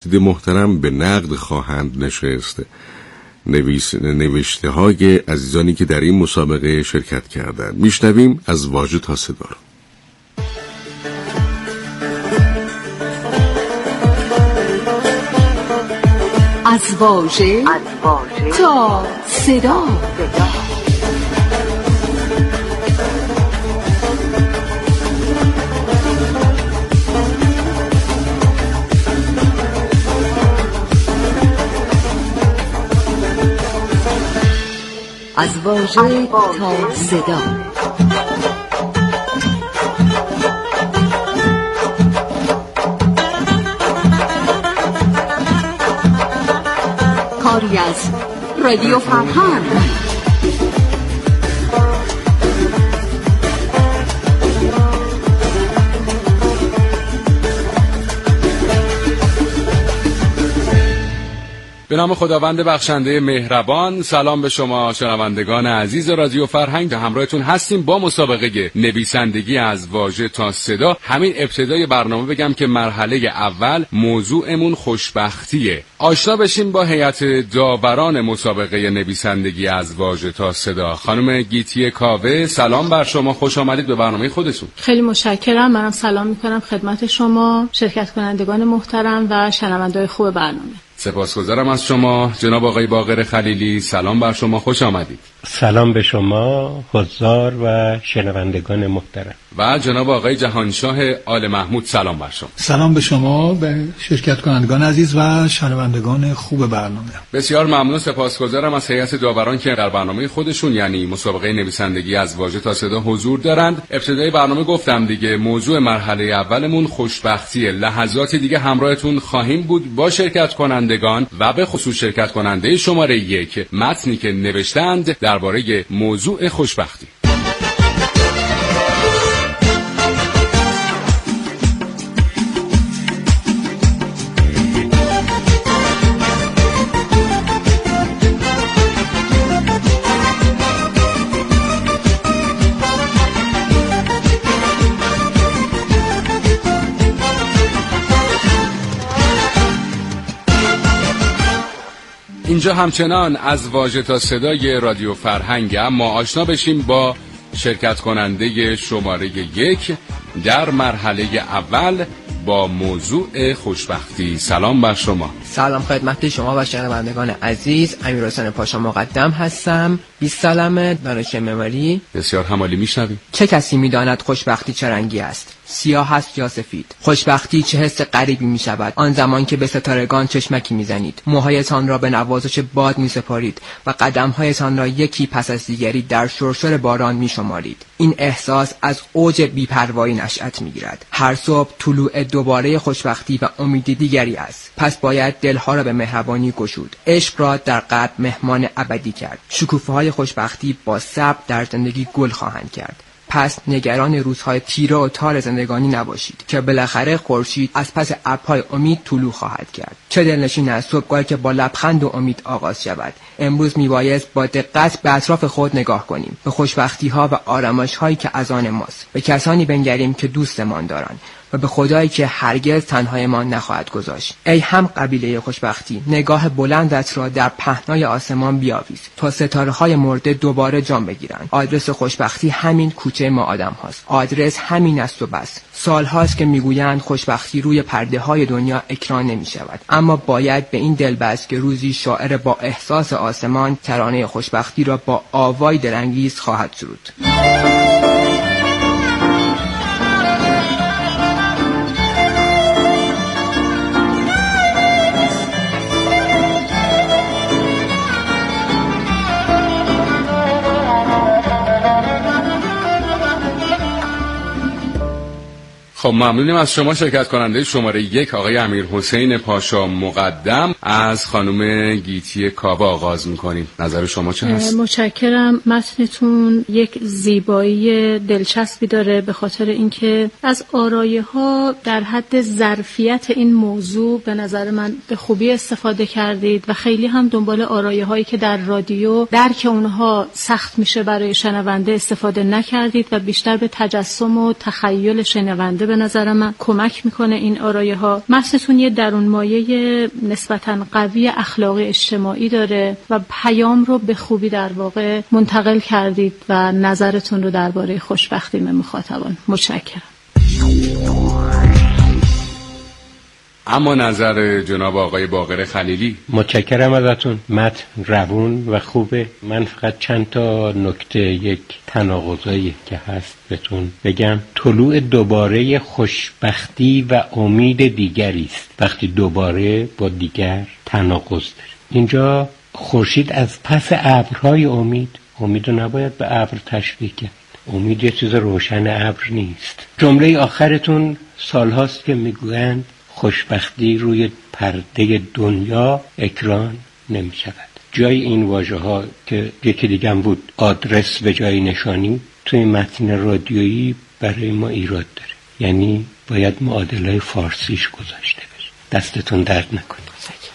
اساتید محترم به نقد خواهند نشست نوشته های عزیزانی که در این مسابقه شرکت کردند. میشنویم از واژه تا صدا رو. از واژه تا صدا. از واژه تا صدا. کاری از رادیو فرهنگ. به نام خداوند بخشنده مهربان. سلام به شما شنوندگان عزیز رادیو فرهنگ. همراهتون هستیم با مسابقه نویسندگی از واژه تا صدا. همین ابتدای برنامه بگم که مرحله اول موضوعمون خوشبختیه. آشنا بشیم با هیئت داوران مسابقه نویسندگی از واژه تا صدا. خانم گیتی کاوه، سلام بر شما، خوش آمدید به برنامه خودتون. خیلی متشکرم. منم سلام میکنم خدمت شما شرکت کنندگان محترم و شنونده‌های خوب برنامه. سپاسگزارم از شما. جناب آقای باقر خلیلی، سلام بر شما، خوش آمدید. سلام به شما حضار و شنوندگان محترم. و جناب آقای جهانشاه آل محمود، سلام بر شما. سلام به شما، به شرکت کنندگان عزیز و شنوندگان خوب برنامه. بسیار ممنون، سپاسگزارم از هیئت داوران که در برنامه خودشون یعنی مسابقه نویسندگی از واژه تا صدا حضور دارند. ابتدای برنامه گفتم دیگه موضوع مرحله اولمون خوشبختیه. لحظات دیگه همراهتون خواهیم بود با شرکت کنندگان و به خصوص شرکت کننده شماره 1 متنی که نوشتند درباره موضوع خوشبختی. اینجا همچنان از واژه تا صدای رادیو فرهنگ، اما آشنا بشیم با شرکت کننده شماره 1 در مرحله اول با موضوع خوشبختی. سلام بر شما. سلام خدمت شما و شنوندگان عزیز. امیرحسین پاشا مقدم هستم. 20 سالمه، دانشجوی معماری. بسیار همالی، میشنویم. چه کسی میداند خوشبختی چه رنگی است؟ سیاه است یا سفید؟ خوشبختی چه حس غریبی می شود آن زمان که به ستارگان چشمکی می زنید، موهایتان را به نوازش باد می سپارید و قدمهایتان را یکی پس از دیگری در شرشر باران می شمارید. این احساس از اوج بی‌پروایی نشأت می گیرد. هر صبح طلوع دوباره خوشبختی و امید دیگری است. پس باید دلها را به مهربانی گشود، عشق را در قلب مهمان ابدی کرد. شکوفه‌های خوشبختی با صبر در زندگی گل خواهند کرد. پس نگران روزهای تیره و تار زندگانی نباشید که بالاخره خورشید از پس ابرهای امید طلوع خواهد کرد. چه دلنشین است صبحگاهی که با لبخند و امید آغاز شود. امروز میبایست با دقت به اطراف خود نگاه کنیم، به خوشبختی‌ها و آرامش‌هایی که از آن ماست، به کسانی بنگریم که دوستمان دارند و به خدایی که هرگز تنهایمان نخواهد گذاشت. ای هم قبیله خوشبختی، نگاه بلندت را در پهنای آسمان بیاویز تا ستاره‌های مرده دوباره جان بگیرند. آدرس خوشبختی همین کوچه ما آدم هاست. آدرس همین است و بس. سال هاست که میگویند خوشبختی روی پرده های دنیا اکران نمی شود، اما باید به این دل بست که روزی شاعر با احساس آسمان ترانه خوشبختی را با آوای دلانگیز خواهد سرود. خب ممنونیم از شما شرکت کننده شماره 1 آقای امیرحسین پاشا مقدم. از خانم گیتی کاوه آغاز میکنیم. نظر شما چه هست؟ متشکرم. متنتون یک زیبایی دلچسبی داره به خاطر اینکه از آرایه ها در حد ظرفیت این موضوع به نظر من به خوبی استفاده کردید و خیلی هم دنبال آرایه هایی که در رادیو درک اونها سخت میشه برای شنونده استفاده نکردید و بیشتر به تجسم و تخیل شنونده به نظر من کمک میکنه این آرایه ها. متنتون یه درون مایه نسبتاً قوی اخلاقی اجتماعی داره و پیام رو به خوبی در واقع منتقل کردید و نظرتون رو درباره خوشبختی مخاطبان. متشکرم. اما نظر جناب آقای باقر خلیلی؟ متشکرم ازتون. متن روون و خوبه. من فقط چند تا نکته، یک تناقضایی که هست بهتون بگم. طلوع دوباره خوشبختی و امید دیگری است وقتی دوباره با دیگر تناقض داره. اینجا خورشید از پس ابرهای امید رو نباید به ابر تشبیه کرد. امید یه چیز روشن ابر نیست. جمله آخرتون سالهاست که میگویند خوشبختی روی پرده دنیا اکران نمی شود. جای این واژه ها که یکی دیگه هم بود، آدرس به جای نشانی، توی متن رادیویی برای ما ایراد داره. یعنی باید معادلای فارسیش گذاشته بشه. دستتون درد نکنه.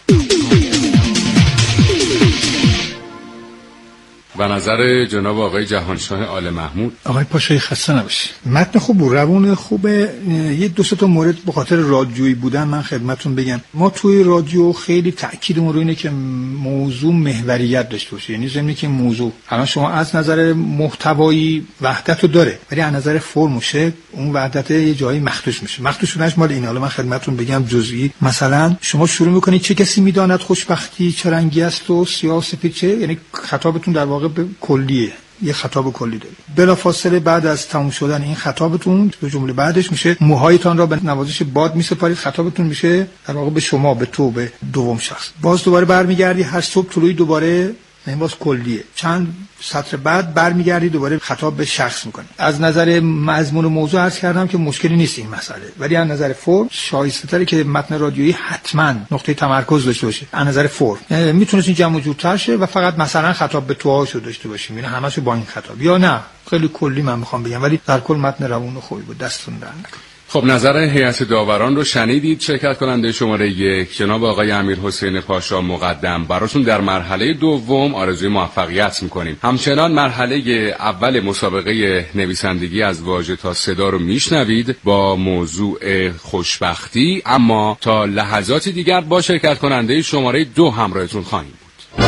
و نظر جناب آقای جهانشاه آل محمود؟ آقای پاشایی خسته نباشی. متن خوب بود، روون خوبه. یه دو سه تا مورد به خاطر رادیویی بودن من خدمتتون بگم. ما توی رادیو خیلی تاکیدمون رو اینه که موضوع محوریت داشته باشه. یعنی ضمن که موضوع الان شما از نظر محتوایی وحدت رو داره، ولی از نظر فرم و شکل اون وحدت یه جایی مخدوش میشه. مخدوش شدنش مال این. حالا من خدمتتون بگم جزئی. مثلا شما شروع میکنید چه کسی میداند خوشبختی چه رنگی است و سیاه سفید چه، یعنی خطابتون در واقع به کلیه، یه خطاب کلی داره. بلافاصله بعد از تموم شدن این خطابتون به جمله بعدش میشه موهایتان را به نوازش باد میسپارید. خطابتون میشه در واقع به شما، به تو، به دوم شخص. باز دوباره برمیگردی هر صبح طلوعی دوباره، این باز کلیه. چند سطر بعد برمیگردی دوباره خطاب به شخص میکنی. از نظر مضمون و موضوع عرض کردم که مشکلی نیست این مسئله، ولی از نظر فرم شایسته‌تره که متن رادیویی حتما نقطه تمرکز داشته باشه. از نظر فرم میتونه این جمع و جورتر شه و فقط مثلا خطاب به توهاشو داشته باشیم، یعنی همشو با این خطاب، یا نه خیلی کلی من میخوام بگم، ولی در کل متن روون و خوبی بود. دستتون درد نکنه. خب نظر هیئت داوران رو شنیدید. شرکت کننده شماره 1 جناب آقای امیرحسین پاشا مقدم براتون در مرحله دوم آرزوی موفقیت میکنیم. همچنان مرحله اول مسابقه نویسندگی از واژه تا صدا رو میشنوید با موضوع خوشبختی، اما تا لحظات دیگر با شرکت کننده شماره 2 همراهتون خواهیم بود.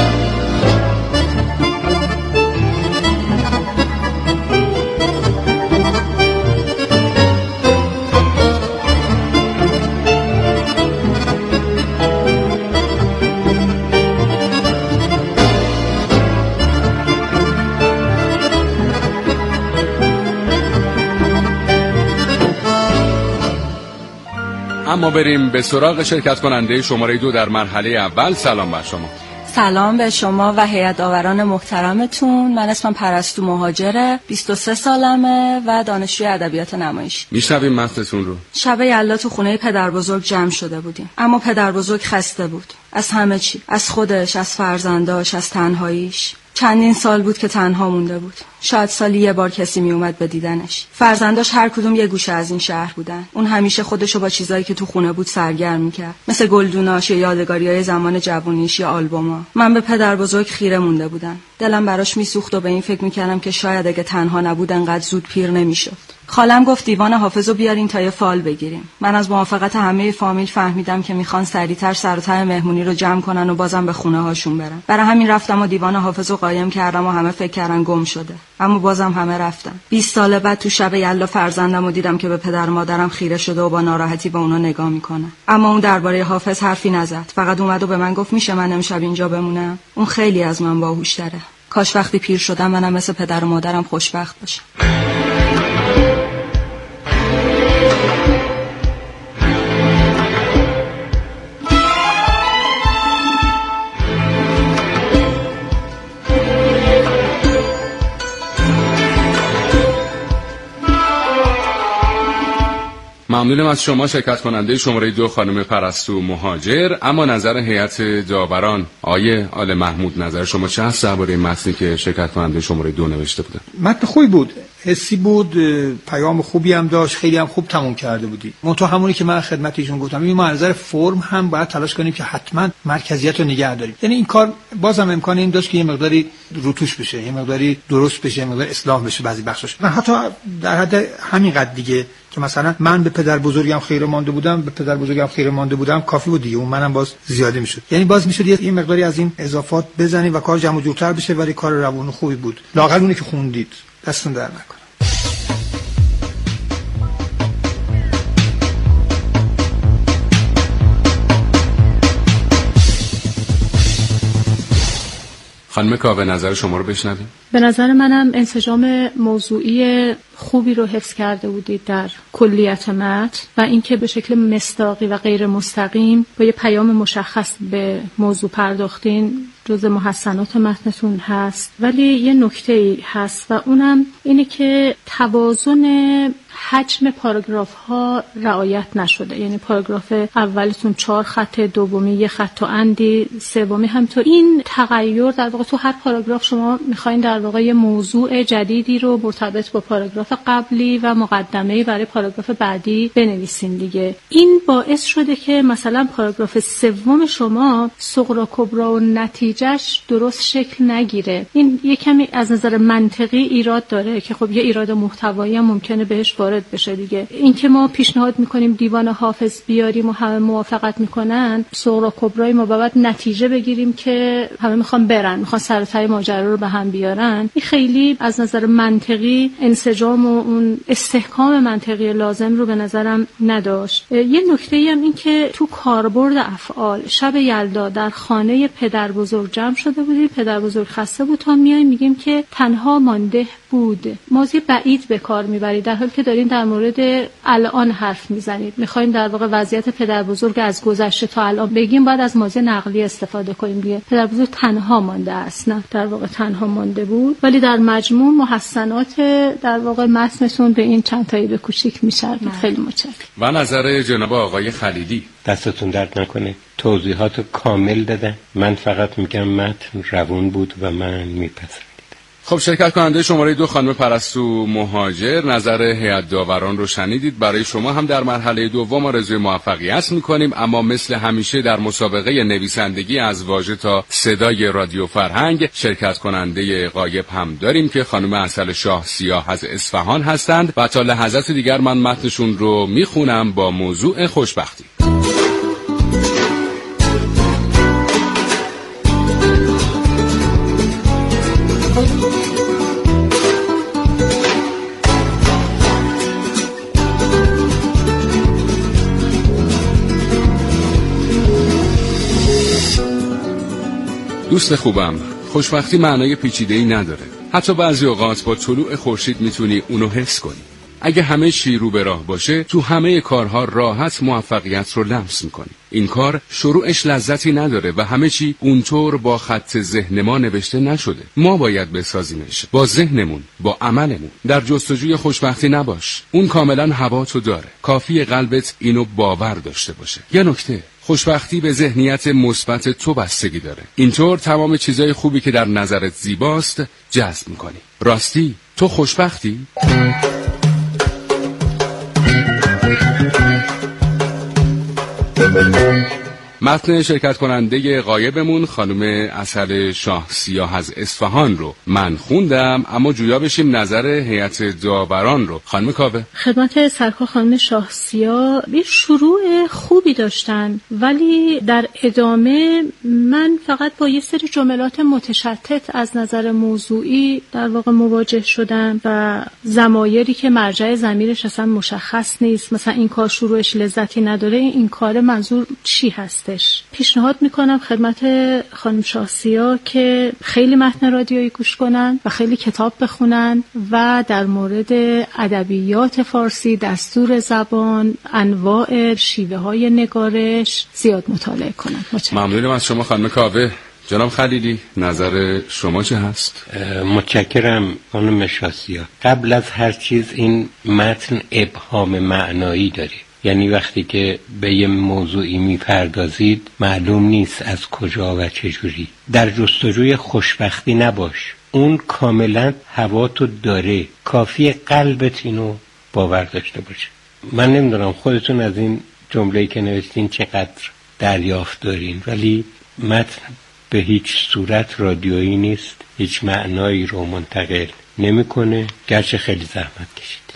اما بریم به سراغ شرکت کننده شماره 2 در مرحله اول. سلام بر شما. سلام به شما و هیئت داوران محترمتون. من اسمم پرستو مهاجره، 23 سالمه و دانشجوی ادبیات نمایش. میشنویم متنتون رو. شب یلدا تو خونه پدر بزرگ جمع شده بودیم، اما پدر بزرگ خسته بود از همه چی، از خودش، از فرزنداش، از تنهاییش. چندین سال بود که تنها مونده بود. شاید سالی یه بار کسی می اومد به دیدنش. فرزنداش هر کدوم یه گوشه از این شهر بودن. اون همیشه خودشو با چیزایی که تو خونه بود سرگرم می‌کرد، مثل گلدوناش یا یادگاری‌های زمان جوونیش یا آلبوما. من به پدر بزرگ خیره مونده بودم. دلم براش میسوخت و به این فکر می‌کردم که شاید اگه تنها نبود انقدر زود پیر نمی‌شد. خالم گفت دیوان حافظو بیارین تا یه فال بگیریم. من از موافقت همه فامیل فهمیدم که میخوان سریعتر سر و ته مهمونی رو جمع کنن و بازم به خونه هاشون برن. برای همین رفتم و دیوان حافظو قایم کردم و همه فکر کردن گم شده، اما بازم همه رفتن. 20 سال بعد تو شب یلدا فرزندمو دیدم که به پدر مادرم خیره شده و با ناراحتی به اونا نگاه میکنه. اما اون درباره حافظ حرفی نزد، فقط اومد و به من گفت میشه من امشب اینجا بمونم؟ اون خیلی از من باهوش‌تره. کاش وقتی پیر شدم منم مثل پدر و مادرم خوشبخت باشم. ممنونم از شما شرکت کننده شماره 2 خانم پرستو مهاجر. اما نظر هیئت داوران آیه آل محمود، نظر شما چه هست درباره متنی که شرکت کننده شماره 2 نوشته بودن؟ متن خوبی بود. حسی بود، پیام خوبی هم داشت، خیلی هم خوب تموم کرده بودی. منتها همونی که من خدمت ایشون گفتم، این ما از نظر فرم هم باید تلاش کنیم که حتما مرکزیت رو نگه داریم. یعنی این کار بازم امکان این داشت که یه مقداری روتوش بشه، یه مقداری درست بشه، یه مقداری اصلاح بشه بعضی بخشش. من حتی در حد همین قد دیگه که مثلا من به پدر بزرگم خیره مانده بودم کافی بود دیگه، اون منم باز زیاده میشد. یعنی باز میشد یه مقداری از این اضافات بزنیم و کار جمع و جورتر بشه، ولی کار روون خوبی بود. لااقل اونی که خوندید دستون در نکنه. خانم کاوه، نظر شما رو بشنویم. به نظر منم انسجام موضوعی خوبی رو حفظ کرده بودید در کلیت متن و اینکه به شکل مصداقی و غیر مستقیم با یه پیام مشخص به موضوع پرداختین جزء محسنات متنتون هست. ولی یه نکته‌ای هست و اونم اینه که توازن حجم پاراگراف ها رعایت نشده. یعنی پاراگراف اولتون 4 خط، دومی 1 خط و اندی، سومی همینطور. این تغییر در واقع تو هر پاراگراف شما میخواین در واقع یه موضوع جدیدی رو مرتبط با پاراگراف قبلی و مقدمه‌ای برای پاراگراف بعدی بنویسین دیگه. این باعث شده که مثلا پاراگراف سوم شما صغرا کبرا و نتیجهش درست شکل نگیره. این یه کمی از نظر منطقی ایراد داره که خب یه ایراد محتوایی هم ممکنه بهش وارد بشه دیگه. این که ما پیشنهاد میکنیم دیوان حافظ بیاریم و همه موافقت میکنن، صغرا کبرای ما باید نتیجه بگیریم که همه میخوان سر و ته ماجرا رو به هم بیارن. این خیلی از نظر منطقی انسجام و اون استحکام منطقی لازم رو به نظرم نداشت. یه نکته‌ای هم این که تو کاربرد افعال، شب یلدا در خانه پدر بزرگ جمع شده بودیم، پدر بزرگ خسته بود، تا میایم میگیم که تنها مانده بود. ماضی بعید به کار میبرید در حالی که دارین در مورد الان حرف میزنید. میخوایم در واقع وضعیت پدر بزرگ از گذشته تا الان بگیم، باید از ماضی نقلی استفاده کنیم دیگه. پدر بزرگ تنها مانده است، نه در واقع تنها مانده بود. ولی در مجموع محسنات در واقع متنتون به این چند تایی به کوچیک میشه. خیلی متشکرم. و نظر جناب آقای خلیلی. دستتون درد نکنه، توضیحات کامل دادن. من فقط میگم متن روون بود و من میپذیرم. خب شرکت کننده شماره 2 خانم پرستو مهاجر، نظر هیئت داوران رو شنیدید. برای شما هم در مرحله دوم آرزوی موفقیت میکنیم، اما مثل همیشه در مسابقه نویسندگی از واژه تا صدای رادیو فرهنگ شرکت کننده غایب هم داریم که خانم عسل شاه سیاه از اصفهان هستند و تا لحظات دیگر من متنشون رو میخونم با موضوع خوشبختی. دوست خوبم، خوشبختی معنای پیچیده‌ای نداره. حتی بعضی اوقات با طلوع خورشید میتونی اونو حس کنی. اگه همه چی رو به راه باشه، تو همه کارها راحت موفقیت رو لمس میکنی. این کار شروعش لذتی نداره و همه چی اونطور با خط ذهن ما نوشته نشده. ما باید بسازیمش با ذهنمون، با عملمون. در جستجوی خوشبختی نباش، اون کاملا هوا تو داره. کافیه قلبت اینو باور داشته باشه. یه نکته، خوشبختی به ذهنیت مثبت تو بستگی داره. اینطور تمام چیزای خوبی که در نظرت زیباست جذب میکنی. راستی تو خوشبختی؟ متن شرکت کننده غایبمون خانم عسل شاه سیاه از اصفهان رو من خوندم، اما جویا بشیم نظر هیئت داوران رو. خانم کاوه. خدمت سرکار خانم شاه سیاه یه شروع خوبی داشتن، ولی در ادامه من فقط با یه سری جملات متشتت از نظر موضوعی در واقع مواجه شدم و ضمایری که مرجع ضمیرش اصلا مشخص نیست. مثلا این کار شروعش لذتی نداره، این کار منظور چی هسته؟ پیشنهاد میکنم خدمت خانم شاه سیاه که خیلی متن رادیویی گوش کنن و خیلی کتاب بخونن و در مورد ادبیات فارسی، دستور زبان، انواع شیوه های نگارش زیاد مطالعه کنن. ممنونم از شما خانم کاوه. جناب خلیلی، نظر شما چه هست؟ متشکرم خانم شاه سیاه. قبل از هر چیز این متن ابهام معنایی داره. یعنی وقتی که به یه موضوعی میپردازید معلوم نیست از کجا و چجوری. در جستجوی خوشبختی نباش. اون کاملا هوا تو داره، کافی قلبت اینو باور داشته باشه. من نمیدونم خودتون از این جمله‌ای که نوشتین چقدر دریافت دارین، ولی متن به هیچ صورت رادیویی نیست، هیچ معنایی رو منتقل نمیکنه، گرچه خیلی زحمت کشید.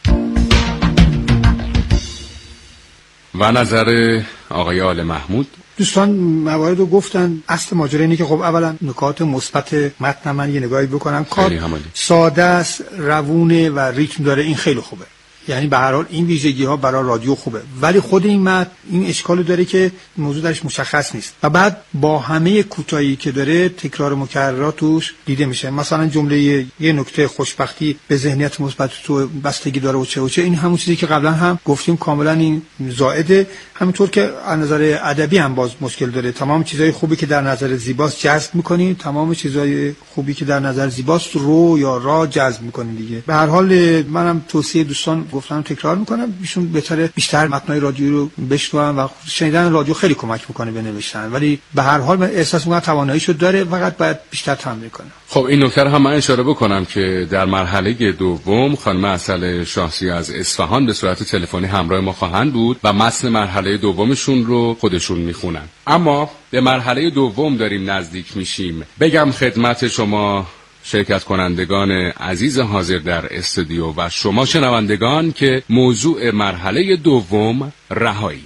و نظر آقای آل محمود؟ دوستان موارد رو گفتن. اصل ماجرا اینه که خب اولا نکات مثبت متن من یه نگاهی بکنم. کار ساده است، روونه و ریتم داره، این خیلی خوبه. یعنی به هر حال این ویژگی ها برای رادیو خوبه، ولی خود این متن این اشکالو داره که موضوع درش مشخص نیست و بعد با همه کوتاهی که داره تکرار مکررات توش دیده میشه. مثلا جمله یه نکته خوشبختی به ذهنیت مثبت تو بستگی داره و چه این همون چیزی که قبلا هم گفتیم کاملا این زائده. همینطور که از نظر ادبی هم باز مشکل داره، تمام چیزای خوبی که در نظر زیباست جذب می‌کنی، تمام چیزای خوبی که در نظر زیباست رو یا را جذب می‌کنی دیگه. به هر حال منم توصیه دوستان گفتم تکرار میکنم، ایشون بهتره بیشتر متنای رادیو رو بشنون و شنیدن رادیو خیلی کمک میکنه به نوشتن، ولی به هر حال من احساس میکنم تواناییشو داره، فقط باید بیشتر تمرین کنه. خب این نکته رو هم من اشاره بکنم که در مرحله دوم خانم عسل شاهسی از اصفهان به صورت تلفنی همراه ما خواهند بود و متن مرحله دومشون رو خودشون میخونن. اما به مرحله دوم داریم نزدیک میشیم. بگم خدمت شما شرکت کنندگان عزیز حاضر در استودیو و شما شنوندگان که موضوع مرحله دوم رهایی.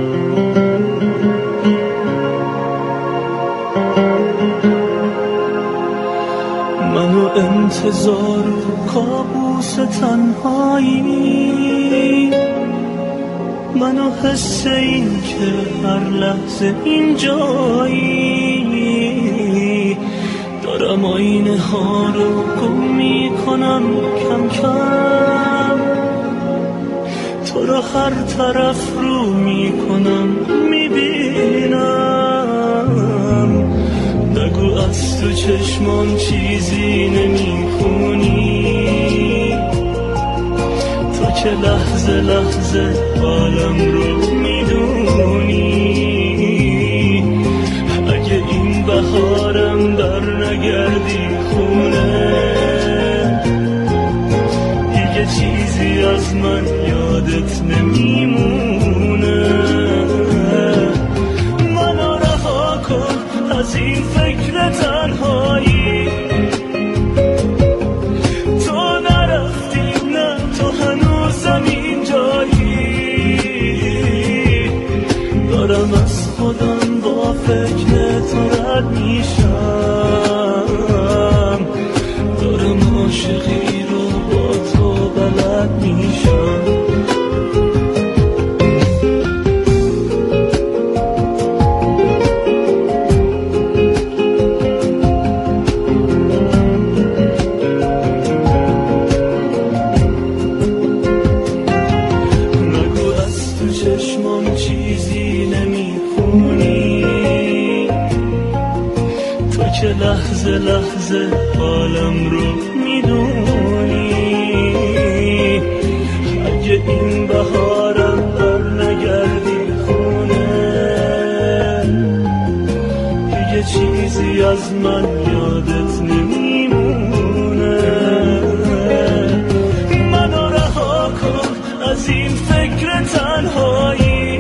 منو انتظار کابوس تنهایی، منو حس این که هر لحظه اینجایی، دارم آینه ها رو گم میکنم کم کم، تو رو هر طرف رو میکنم میبینم، نگو از تو چشمام چیزی نمیخونی، تو که لحظه لحظه حالم رو میدونی، اگه این بهارم در نگردی خونه، دیگه چیزی از من یادت نمیمونه، منو رها کن از این فکر تنهایی، تو نرفتی نه تو هنوزم اینجایی، دارم از خودم با فکر تو رد میشم، دارم عاشقی رو با تو بلد میشم. لحظه لحظه حالم رو میدونی، اگه این بهارم بر نگردی خونه، دیگه چیزی از من یادت نمیمونه، منو رها کن از این فکر تنهایی،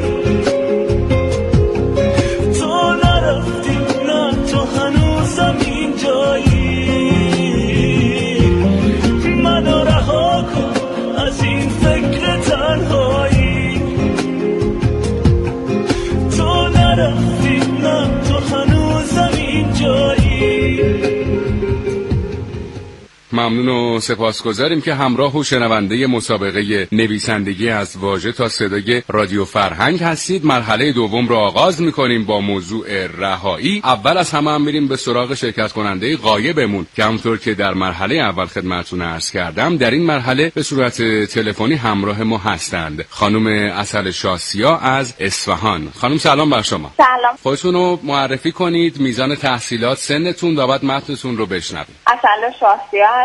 تو نرفتی نه تو هنوزم منو رها کن از این فکر تنهایی، تو نرفتی نه تو هنوزم اینجایی. ممنون و سپاسگزاریم که همراه و شنونده مسابقه نویسندگی از واژه تا صدای رادیو فرهنگ هستید. مرحله دوم رو آغاز میکنیم با موضوع رهایی. اول از همه هم میریم به سراغ شرکت کننده غایبمون که همونطور که در مرحله اول خدمتتون عرض کردم در این مرحله به صورت تلفنی همراه ما هستند. خانم عسل شاسیا از اصفهان. خانم سلام بر شما. سلام. خودتون رو معرفی کنید، میزان تحصیلات، سنتون و بعد متنتون رو بشنوید. عسل شاسیا هستم،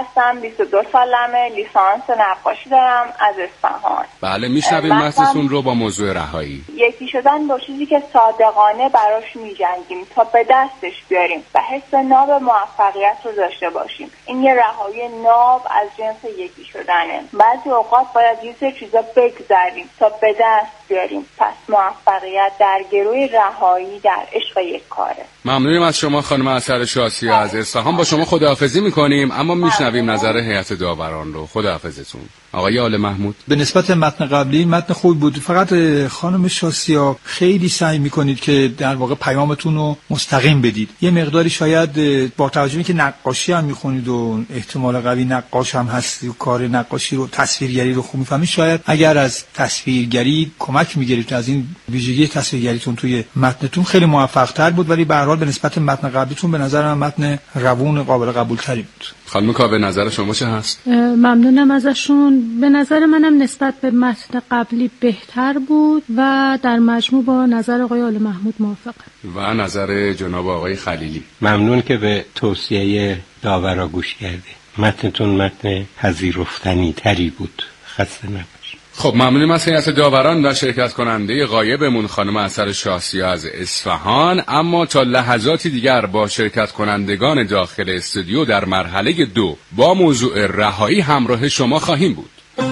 هستم، 22 سالمه، لیسانس نقاشی دارم از اصفهان. بله میشنویم متنتون رو با موضوع رهایی. یکی شدن با چیزی که صادقانه براش میجنگیم تا به دستش بیاریم و حس ناب موفقیت رو داشته باشیم. این یه رهایی ناب از جنس یکی شدنه. بعضی اوقات باید یه سری چیزا بگذاریم تا به دست بیاریم. پس موفقیت در گروی رهایی در عشق یک کاره. ممنونیم از شما خانم اثر شاسی از اصفهان. با شما خداحافظی میکنیم، اما میشنویم نظر هیئت داوران رو. خداحافظتون. آقای آل محمود. به نسبت متن قبلی متن خوبی بود، فقط خانم شاسیا خیلی سعی میکنید که در واقع پیامتون رو مستقیم بدید. یه مقداری شاید با توجه که نقاشی هم میخونید و احتمال قوی نقاش هم هستی و کار نقاشی رو، تصویرگری رو خوب میفهمید، شاید اگر از تصویرگری کمک میگرفتید، از این ویژگی تصویرگریتون توی متنتون خیلی موفق تر بود. ولی به هر حال به نسبت متن قبلیتون به نظر من متن روون قابل قبول تری بود. خانم کاوه نظر شما چه هست؟ ممنونم ازشون. به نظر منم نسبت به متن قبلی بهتر بود و در مجموع با نظر آقای آل محمود موافقم. و نظر جناب آقای خلیلی. ممنون که به توصیه داورا گوش کردید. متنتون متن پذیرفتنی تری بود. خسته نباشید. خب ممنونیم از هیئت داوران و شرکت کننده غایبمون خانم اثر شاسی از اصفهان. اما تا لحظاتی دیگر با شرکت کنندگان داخل استودیو در مرحله 2 با موضوع رهایی همراه شما خواهیم بود.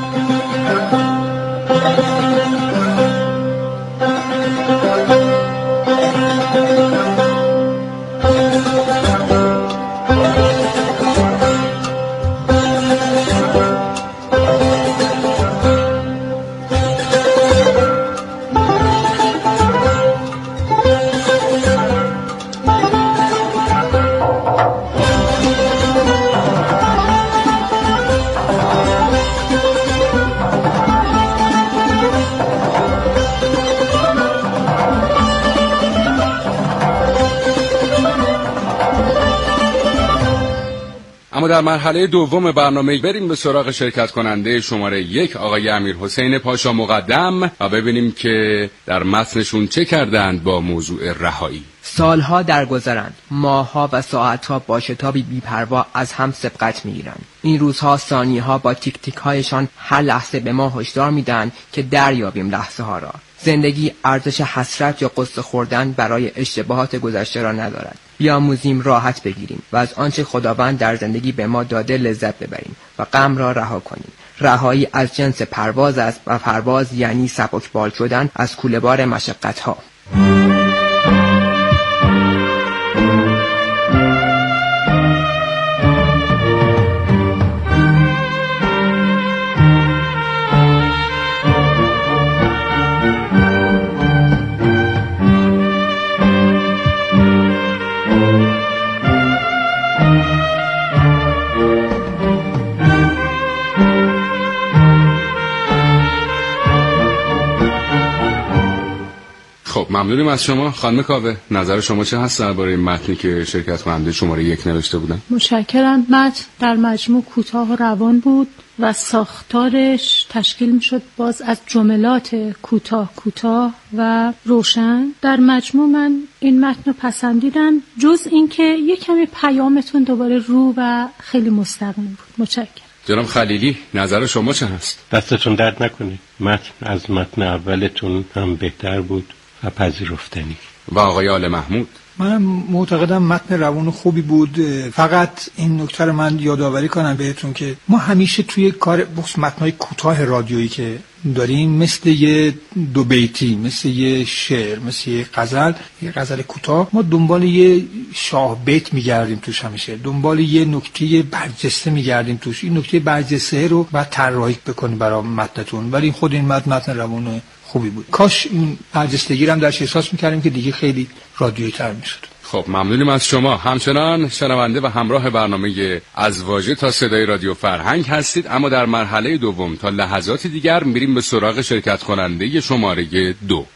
اما در مرحله دوم برنامه بریم به سراغ شرکت کننده شماره 1 آقای امیرحسین پاشا مقدم و ببینیم که در متنشون چه کردند با موضوع رهایی. سالها درگذرند، ماهها و ساعتها با شتابی بی‌پروا از هم سبقت می‌گیرند. این روزها ثانیه‌ها با تیک تیک هایشان هر لحظه به ما هشدار میدن که دریابیم لحظه ها را. زندگی ارزش حسرت یا قصه خوردن برای اشتباهات گذشته را ندارد. بیاموزیم راحت بگیریم و از آنچه خداوند در زندگی به ما داده لذت ببریم و غم را رها کنیم. رهایی از جنس پرواز است و پرواز یعنی سبکبال شدن از کوله‌بار مشقت‌ها. ممنونیم از شما خانم کاوه. نظر شما چه هست درباره متنی که شرکت کننده شماره 1 نوشته بودن؟ متشکرم. متن در مجموع کوتاه و روان بود و ساختارش تشکیل میشد باز از جملات کوتاه و روشن. در مجموع من این متن رو پسندیدم، جز اینکه یک کمی پیامتون دوباره رو و خیلی مستقیم بود. متشکرم. جناب خلیلی نظر شما چه هست؟ دستتون درد نکنه. متن از متن اولتون هم بهتر بود و پذیرفتنی. و آقای آل محمود؟ من معتقدم متن روان خوبی بود. فقط این نکته رو من یادآوری کنم بهتون که ما همیشه توی کار بخصوص متن‌های کوتاه رادیویی که داریم مثل یه دو بیتی، مثل یه شعر، مثل یه غزل کوتاه، ما دنبال یه شاه بیت میگردیم توش، همیشه دنبال یه نکته برجسته میگردیم توش. این نکته برجسته رو بعد طراحی بکنیم برای متنتون. ولی خود این متن روان خوبی بود. کاش این برجستگی رو هم درش احساس می‌کردیم که دیگه خیلی رادیویی تر می‌شد. خب ممنونیم از شما. همچنان شنونده و همراه برنامه از واژه تا صدای رادیو فرهنگ هستید، اما در مرحله دوم تا لحظاتی دیگر میریم به سراغ شرکت کننده شماره 2.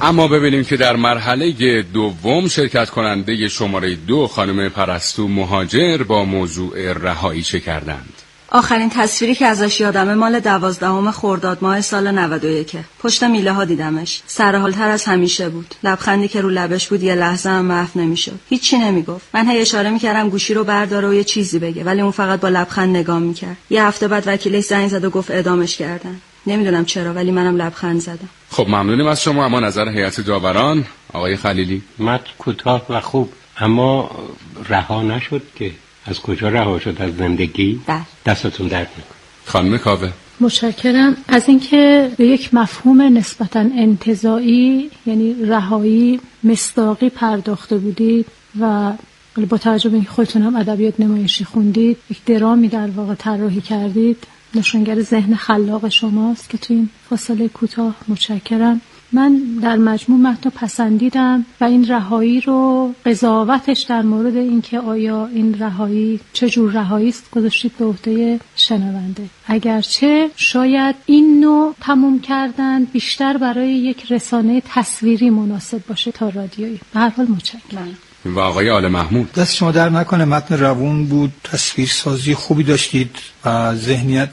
اما ببینیم که در مرحله دوم شرکت کننده شماره 2 خانم پرستو مهاجر با موضوع رهایی چه کردند. آخرین تصویری که ازش یادمه مال 12 خرداد ماه سال 91. پشت میله ها دیدمش. سرحال‌تر از همیشه بود. لبخندی که رو لبش بود یه لحظه هم محو نمیشد. هیچی نمیگفت. من هی اشاره میکردم گوشی رو برداره و یه چیزی بگه، ولی اون فقط با لبخند نگاه میکرد. یه هفته بعد وکیلش زنگ زد و گفت اعدامش کردن. نمیدونم چرا، ولی منم لبخند زدم. خب ممنونیم از شما. اما نظر هیئت داوران آقای خلیلی؟ متن کوتاه و خوب، اما رها نشد که. از کجا رها شد؟ از زندگی؟ دستتون درد میکنه. خانم کاوه. متشکرم از اینکه به یک مفهوم نسبتاً انتزاعی یعنی رهایی مصداقی پرداخته بودید و با توجه به اینکه خودتون هم ادبیات نمایشی خوندید، یک درامی در واقع طراحی کردید. نشانگر ذهن خلاق شماست که تو این فاصله کوتاه. متشکرم. من در مجموع متن پسندیدم و این رهایی رو قضاوتش در مورد اینکه آیا این رهایی چه جور رهایی است گذاشتید به عهده شنونده. اگرچه شاید این نوع تموم کردن بیشتر برای یک رسانه تصویری مناسب باشه تا رادیویی. به هر حال متشکرم. و آقای آل محمود. دست شما در نکنه، متن روون بود، تصویرسازی خوبی داشتید و ذهنیت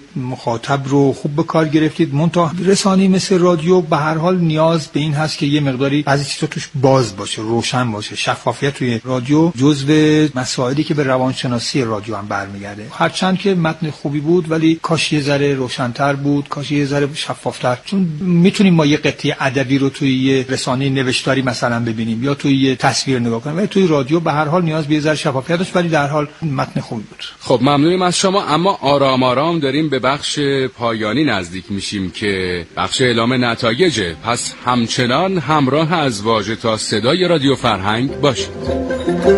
مخاطب رو خوب به کار گرفتید. منتها رسانه‌ای مثل رادیو به هر حال نیاز به این هست که یه مقداری بعضی چیزا توش باز باشه، روشن باشه. شفافیت توی رادیو جزو مسائلی که به روانشناسی رادیو هم برمیگرده. هرچند که متن خوبی بود ولی کاش یه ذره روشن‌تر بود، کاش یه ذره شفاف‌تر. چون میتونیم ما یه قطعه ادبی رو توی یه رسانه نوشتاری مثلا ببینیم یا توی یه تصویر نگاه کنیم، ولی توی رادیو به هر حال نیاز به یه ذره شفافیت داشت، ولی در حال متن خوبی بود. خب ممنونیم از شما. اما آرام آرام داریم به بخش پایانی نزدیک میشیم که بخش اعلام نتایجه. پس همچنان همراه از واژه تا صدای رادیو فرهنگ باشید.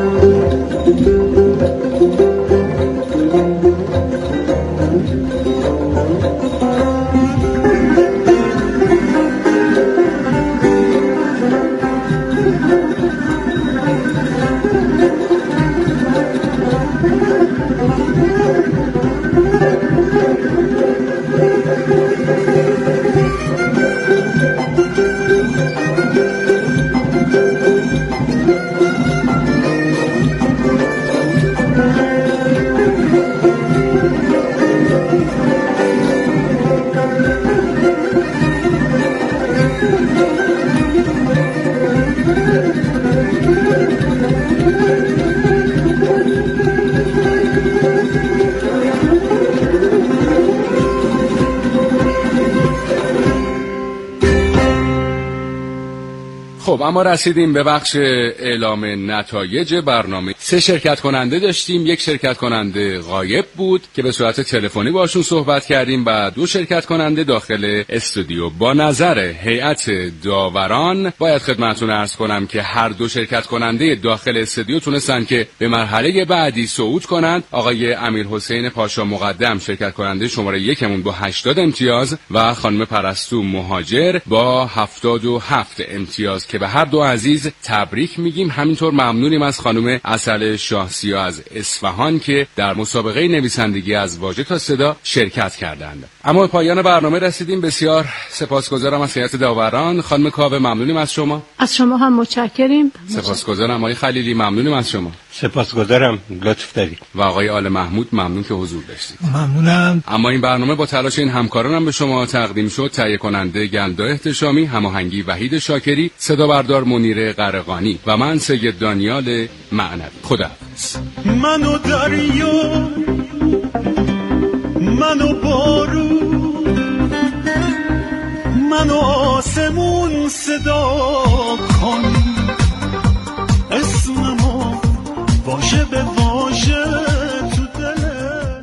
خب اما رسیدیم به بخش اعلام نتایج برنامه. 3 شرکت کننده داشتیم. 1 شرکت کننده غایب بود که به صورت تلفنی باشون صحبت کردیم و 2 شرکت کننده داخل استودیو. با نظر هیئت داوران باید خدمتتون عرض کنم که هر 2 شرکت کننده داخل استودیو تونستن که به مرحله بعدی صعود کنند. آقای امیرحسین پاشا مقدم شرکت کننده شماره 1 با 80 امتیاز و خانم پرستو مهاجر با 77 امتیاز که به هر 2 عزیز تبریک میگیم. همینطور ممنونیم از خانم عسل شاهسیا از اصفهان که در مسابقه نویسندگی از واژه تا صدا شرکت کردند. اما پایان برنامه رسیدیم. بسیار سپاسگزارم از هیئت داوران. خانم کاوه ممنونیم از شما. از شما هم متشکریم. سپاسگزارم. آقای خلیلی ممنونیم از شما. سپاسگزارم، لطف دارید. و آقای آل محمود ممنون که حضور داشتید. ممنونم. اما این برنامه با تلاش این همکارانم به شما تقدیم شد. تهیه کننده گلدا احتشامی، هماهنگی وحید شاکری، صدا بردار منیر قرقانی و من سید دانیال معنوی. خداحافظ. منو دریا، منو بارون، منو آسمون صدا کن، اسممو واژه به واژه تو دلت.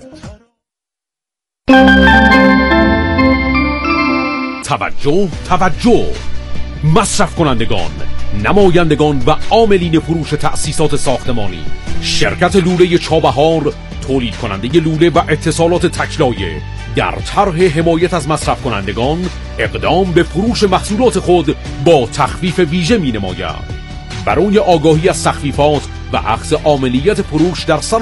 توجه مصرف کنندگان، نمایندگان و عاملین فروش تأسیسات ساختمانی. شرکت لوله چابهار تولید کننده لوله و اتصالات تکلایه در طرح حمایت از مصرف کنندگان اقدام به فروش محصولات خود با تخفیف ویژه می نماید. برای آگاهی از تخفیفات و اخذ عاملیت فروش در